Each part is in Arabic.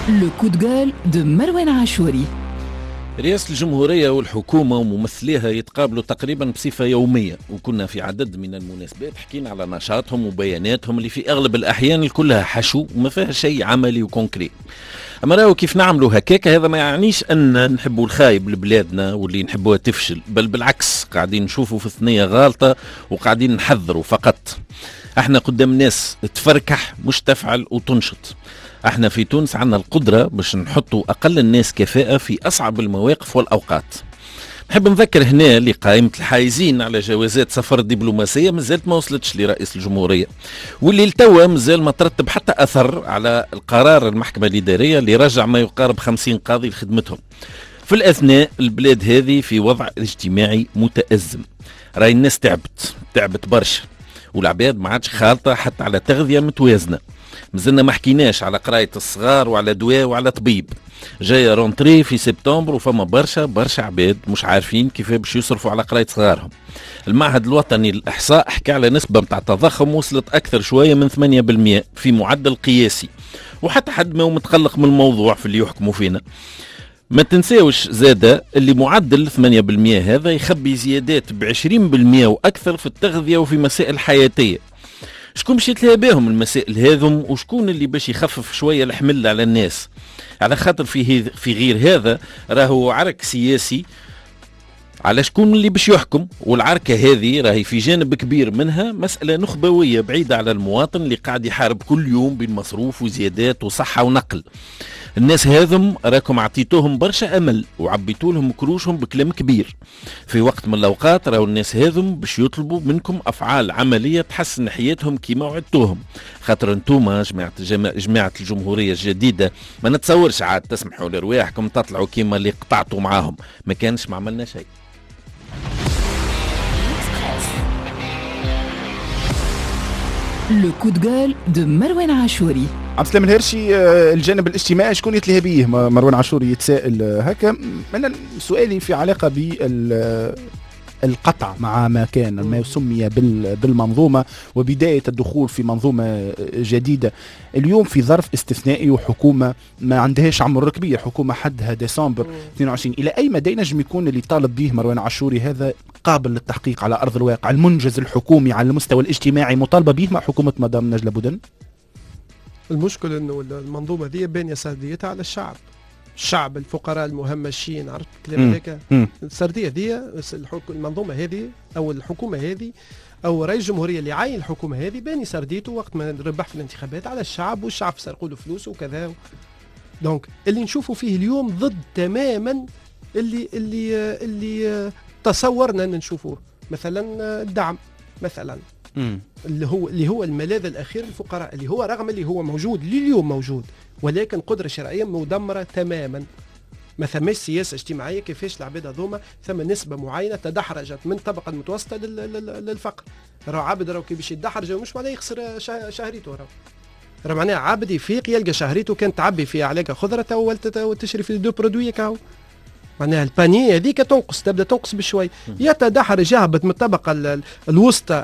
لو كود جول دو مروان عاشوري. رئاسة الجمهورية والحكومة وممثليها يتقابلوا تقريبا بصفة يومية، وكنا في عدد من المناسبات حكينا على نشاطهم وبياناتهم اللي في أغلب الأحيان كلها حشو وما فيها شيء عملي وكونكري. أما راهو كيف نعملوا هكاك هذا ما يعنيش أن نحبوا الخايب لبلادنا واللي نحبوها تفشل، بل بالعكس قاعدين نشوفوا في ثنية غالطة وقاعدين نحذروا فقط. احنا قدام ناس تفركح مش تفعل وتنشط. احنا في تونس عنا القدرة باش نحطوا أقل الناس كفاءة في أصعب المواقف والأوقات. نحب نذكر هنا اللي قائمة الحايزين على جوازات سفر دبلوماسية مازالت ما وصلتش لرئيس الجمهورية، واللي لتوا مازال ما ترتب حتى أثر على القرار المحكمة الإدارية اللي رجع ما يقارب 50 قاضي لخدمتهم. في الأثناء البلاد هذه في وضع اجتماعي متأزم، راي الناس تعبت برشا، والعباد ما عادش خالطة حتى على تغذية متوازنة. مازلنا ما حكيناش على قراية الصغار وعلى دواء وعلى طبيب. جاية رونتري في سبتمبر وفما برشا عباد مش عارفين كيف باش يصرفوا على قراية صغارهم. المعهد الوطني للإحصاء حكى على نسبة متاع التضخم وصلت أكثر شوية من 8% في معدل قياسي، وحتى حد ما هو متقلق من الموضوع في اللي يحكموا فينا. ما تنساوش زادة اللي معدل 8% هذا يخبي زيادات ب20% وأكثر في التغذية وفي مسائل حياتية. شكون باش يتلاقى بهم المسائل هذم، وشكون اللي باش يخفف شوية الحمل على الناس؟ على خاطر في غير هذا راهو عرك سياسي على شكون اللي باش يحكم، والعركة هذه راهي في جانب كبير منها مسألة نخبوية بعيدة على المواطن اللي قاعد يحارب كل يوم بين مصروف وزيادات وصحة ونقل. الناس هذم راكم عطيتوهم برشا أمل وعبيتوا لهم كروشهم بكلام كبير. في وقت من الأوقات راهو الناس هذم باش يطلبوا منكم أفعال عملية تحسن حياتهم كيما وعدتوهم، خاطر انتوما جماعة الجمهورية الجديدة ما نتصورش عاد تسمحوا لرواحكم تطلعوا كيما اللي قطعتوا معاهم. ما كانش ما عملنا شيء. لو كود جول دو مروان عاشوري. عبد السلام الهرشي، الجانب الاجتماعي شكون يتلهى به؟ مروان عاشوري يتساءل هكا. أنا سؤالي في علاقة بالقطع مع ما كان ما سمي بالمنظومة وبداية الدخول في منظومة جديدة اليوم في ظرف استثنائي وحكومة ما عندهاش عمر كبير، حكومة حدها ديسمبر 22. إلى أي مدى نجم يكون اللي طالب به مروان عاشوري هذا قابل للتحقيق على أرض الواقع؟ المنجز الحكومي على المستوى الاجتماعي مطالبة به مع حكومة مدام نجلة بودن؟ المشكل انه المنظومه ذي بانيه سرديتها على الشعب الفقراء المهمشين، عرفت كلام هذاك. السرديه ذي المنظومه هذه او الحكومه هذه او رئيس الجمهوريه اللي عين الحكومه هذه باني سرديته وقت ما ربح في الانتخابات على الشعب، والشعب سرقوا له فلوسه وكذا. دونك اللي نشوفوا فيه اليوم ضد تماما اللي تصورنا ان نشوفوه. مثلا الدعم مثلا اللي هو الملاذ الاخير للفقراء، اللي هو رغم اللي هو موجود لليوم موجود، ولكن قدره شرعيه مدمره تماما. ما ثماش سياسه اجتماعيه كيفاش العباد هذوما ثم نسبه معينه تدحرجت من الطبقه المتوسطه للفقر. راه عبد راه كي باش يدحرج مش معناه يخسر شهريته، راه معناه عبد يفيق يلقى شهريته كانت تعبي فيها علاقه خضره وتشري في دو برودوي كاو. معناها البانيه هذيك تبدا تنقص بشوي، يتدحرج يهبط من الطبقه الوسطى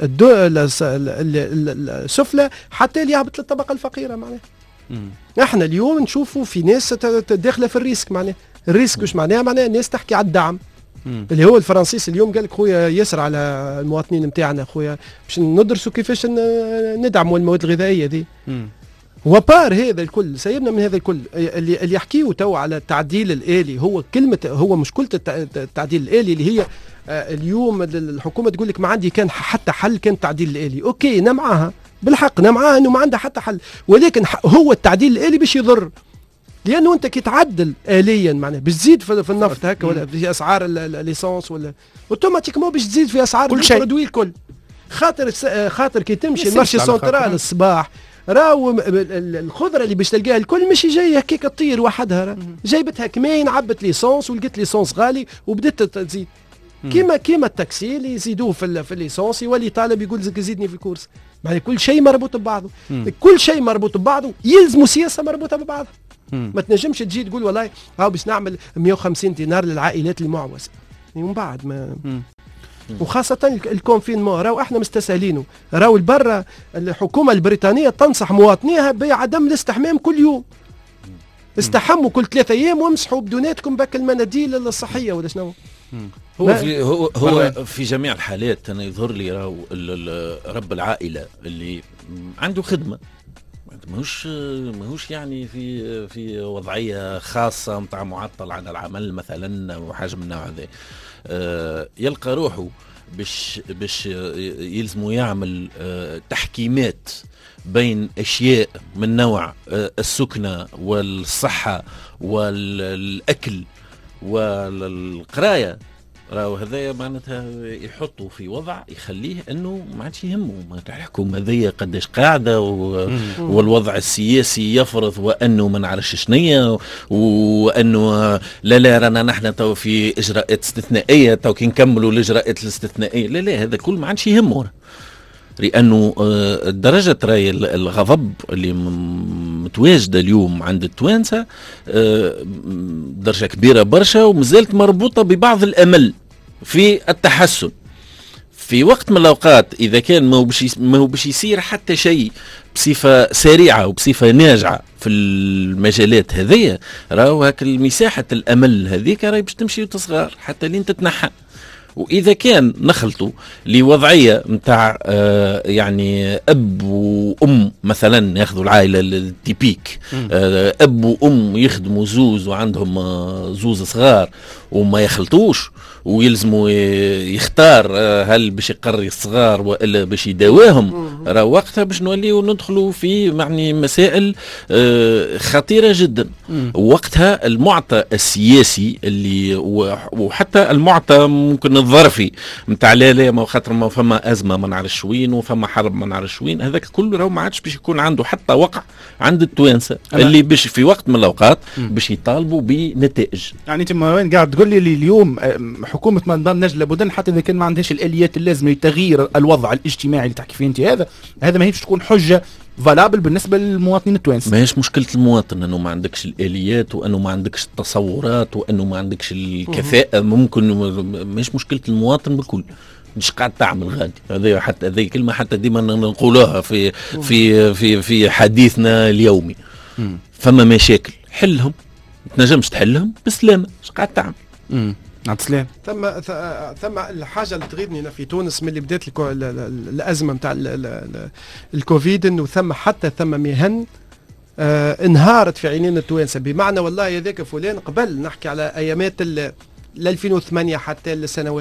السفلى حتى يهبط للطبقه الفقيره. معناها احنا اليوم نشوفوا في ناس داخله في الريسك. معناها الريسك وش معناها الناس تحكي على الدعم اللي هو الفرنسيس اليوم قال لك خويا ياسر على المواطنين نتاعنا، خويا باش ندرسوا كيفاش ندعموا المواد الغذائيه دي. وبار هذا الكل سيبنا من هذا الكل اللي يحكيه تو على التعديل الآلي. هو كلمة هو مشكلة التعديل الآلي اللي هي اليوم الحكومة تقول لك ما عندي كان حتى حل كان التعديل الآلي. أوكي نمعاها بالحق، نمعاها إنه ما عندها حتى حل، ولكن هو التعديل الآلي باش يضر، لأنه أنت كي تعدل آليا معناه باش تزيد في النفط هكا ولا في أسعار الليسانس ولا أوتوماتيكمون باش تزيد في أسعار كل شيء الكل. خاطر كي تمشي المارشي سنترال الصباح راهو الخضره اللي باش تلقاها الكل ماشي جايه هكاك تطير وحدها، جايبتها كمين عبت ليسونس ولقيت ليسونس غالي وبدات تزيد كيما التاكسي اللي يزيدوه في الليسونس يولي طالب يقول لك زيدني في الكورس. يعني كل شيء مربوط ببعضه، كل شيء مربوط ببعضه يلزم سياسه مربوطه ببعضها. ما تنجمش تجي تقول والله هاو باش نعمل 150 دينار للعائلات المعوزه ومن بعد ما وخاصة الكونفينمون راهو احنا مستسهلينه. راهو البرة الحكومة البريطانية تنصح مواطنيها بعدم الاستحمام كل يوم. استحموا كل 3 أيام وامسحوا بدوناتكم باك المناديل الصحيه ولا شنو. هو في جميع الحالات انا يظهر لي راهو رب العائله اللي عنده خدمه ماهوش يعني في وضعيه خاصه نتاع معطل عن العمل مثلا وحاجه من النوع هذا، يلقى روحه باش يلزموا يعمل تحكيمات بين اشياء من نوع السكنه والصحه والاكل والقرايه. راهو هذايا معناتها يحطوا في وضع يخليه انه ما عادش يهمه ما الحكومه هذيا قداش قاعده والوضع السياسي يفرض وانه ما نعرفش شنيا وانه لا رانا نحن تو في اجراءات استثنائيه تو كي نكملوا الاجراءات الاستثنائيه لا هذا كل ما عادش يهمه، لانه درجه راي الغضب اللي متواجده اليوم عند التوانسه درجه كبيره برشا ومازالت مربوطه ببعض الامل في التحسن في وقت من الاوقات. اذا كان ما هو باش يصير حتى شيء بصفه سريعه وبصفه ناجعه في المجالات هذيا، راهو هاك مساحه الامل هذيك راهي باش تمشي وتصغر حتى لين تتنحى. وإذا كان نخلطوا لوضعية متاع يعني أب وأم مثلا ياخذوا العائلة التيبيك، أب وأم يخدموا زوز وعندهم زوز صغار وما يخلطوش ويلزموا يختار هل باش يقري الصغار وإلا باش يداواهم، راه وقتها باش نوليو ندخلوا في يعني مسائل خطيرة جدا. وقتها المعطى السياسي اللي وحتى المعطى ممكن الظرفي نتاع لا ما خاطر ما فما أزمة ما نعرفش وين وفما حرب ما نعرفش وين، هذاك كله راه ما عادش باش يكون عنده حتى وقع عند التوانسة اللي باش في وقت من الأوقات باش يطالبوا بنتائج. يعني انت وين قاعد تقول لي اليوم حكومة نظام نجلة بودن حتى إذا كان ما عندهاش الآليات اللازمة لتغيير الوضع الاجتماعي اللي تحكي فيه انت هذا ما هيش تكون حجة فالابل بالنسبة للمواطنين التوانسة. ما هيش مشكلة المواطن انه ما عندكش الآليات وانه ما عندكش التصورات وانه ما عندكش الكفاءة، ممكن مش مشكلة المواطن بكل مش قاعد تعمل غادي. هذه حتى هذه كلمة حتى ديما نقولوها في حديثنا اليومي. فما مشاكل حلهم تنجمش تحلهم بسلامة، مش قاعد تعمل سلام. ثم الحاجه اللي تغيظني في تونس من اللي بدات الازمه نتاع الكوفيد انه ثم مهن انهارت في عينين التوانسه، بمعنى والله هذاك فلان قبل نحكي على ايامات 2008 حتى السنوات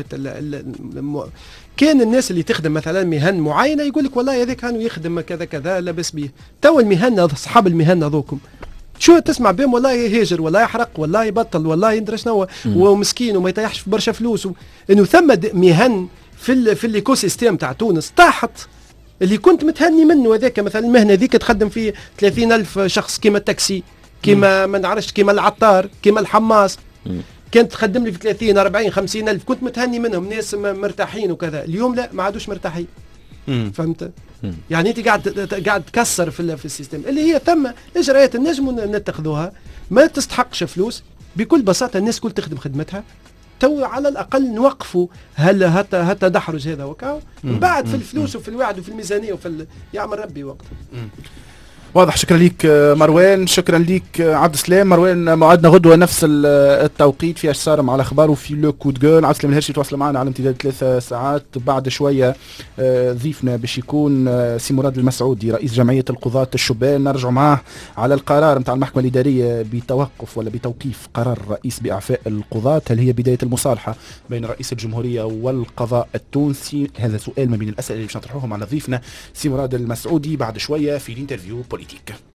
كان الناس اللي تخدم مثلا مهن معينه يقول لك والله هذاك كانوا يخدم كذا كذا لابس به. تو المهن اصحاب المهن هذوكم شو تسمع بهم والله يهاجر والله يحرق والله يبطل والله يندرى شنو ومسكين وما يطيحش في برشا فلوس انه ثم مهن في الايكو سيستيم تاع تونس طاحت اللي كنت متهني منه. هذاك مثلا المهنه ذيك تخدم في 30,000 شخص كيما التاكسي كيما ما نعرفش كيما العطار كيما الحماس كانت تخدم لي في 30 40 50,000 كنت متهني منهم ناس مرتاحين وكذا. اليوم لا ما عادوش مرتاحين. فهمت؟ يعني انت قاعد تكسر في السيستم اللي هي ثم اجراءات النجم نتخذوها ما تستحقش فلوس بكل بساطه. الناس كل تخدم خدمتها تو على الاقل نوقفوا هل تدحرج هذا وكاو من بعد في الفلوس وفي الوعد وفي الميزانيه وفي يعمل ربي وقت. واضح. شكرا ليك مروان، شكرا ليك عبد السلام. مروان موعدنا غدوه نفس التوقيت في صارم على اخبار وفي لو كود جول. عبد السلام الهرشي تواصل معنا على امتداد 3 ساعات. بعد شويه ضيفنا باش يكون سي مراد المسعودي رئيس جمعيه القضاة الشبان، نرجع معاه على القرار نتاع المحكمه الاداريه بتوقف ولا بتوقيف قرار الرئيس باعفاء القضاة. هل هي بدايه المصالحه بين رئيس الجمهوريه والقضاء التونسي؟ هذا سؤال ما بين الاسئله اللي باش نطرحوهم على ضيفنا سي مراد المسعودي بعد شويه في الانترفيو بوليتيك.